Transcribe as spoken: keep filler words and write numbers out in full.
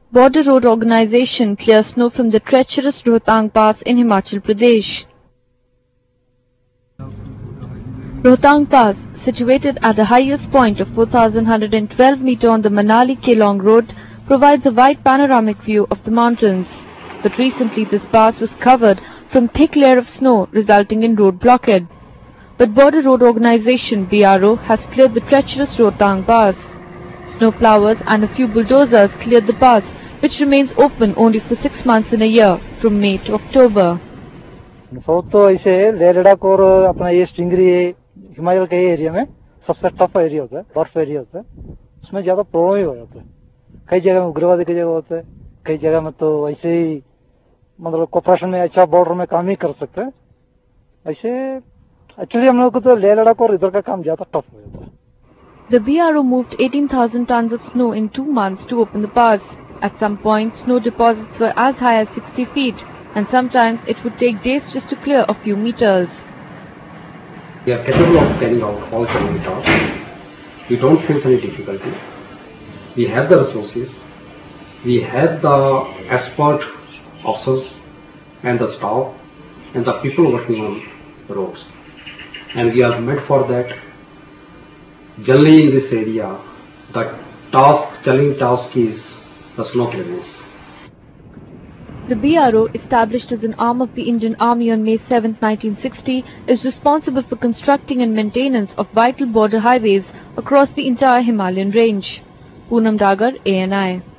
Border Road Organization clears snow from the treacherous Rohtang Pass in Himachal Pradesh. Rohtang Pass, situated at the highest point of four thousand one hundred twelve meters on the Manali-Kelong road, provides a wide panoramic view of the mountains. But recently this pass was covered from thick layer of snow, resulting in road blockade. But Border Road Organization B R O has cleared the treacherous Rohtang Pass. Snow plowers and a few bulldozers cleared the pass, which remains open only for six months in a year, from May to October. तो ऐसे लेह लद्दाख और अपना ये स्टिंगरी हिमाचल के area में सबसे tough area होता है, बर्फ एरिया होता है, उसमें ज्यादा प्रॉब्लम ही हो जाता है। कई जगह में उग्रवादी की जगह होता है, कई जगह में तो ऐसे ही मतलब कोऑपरेशन में अच्छा बॉर्डर में काम ही कर सकते हैं। ऐसे एक्चुअली हम लोग को तो लेह लद्दाख और इधर का काम ज्यादा टफ हो जाता है। The B R O moved eighteen thousand tons of snow in two months to open the pass. At some point, snow deposits were as high as sixty feet, and sometimes it would take days just to clear a few meters. We are capable of carrying out all challenging tasks. We don't face any difficulty. We have the resources. We have the expert officers and the staff and the people working on the roads. And we are made for that. Generally in this area, the task, challenging task is the snow clearance. The B R O, established as an arm of the Indian Army on May seventh nineteen sixty, is responsible for constructing and maintenance of vital border highways across the entire Himalayan range. Poonam Dagar, A N I.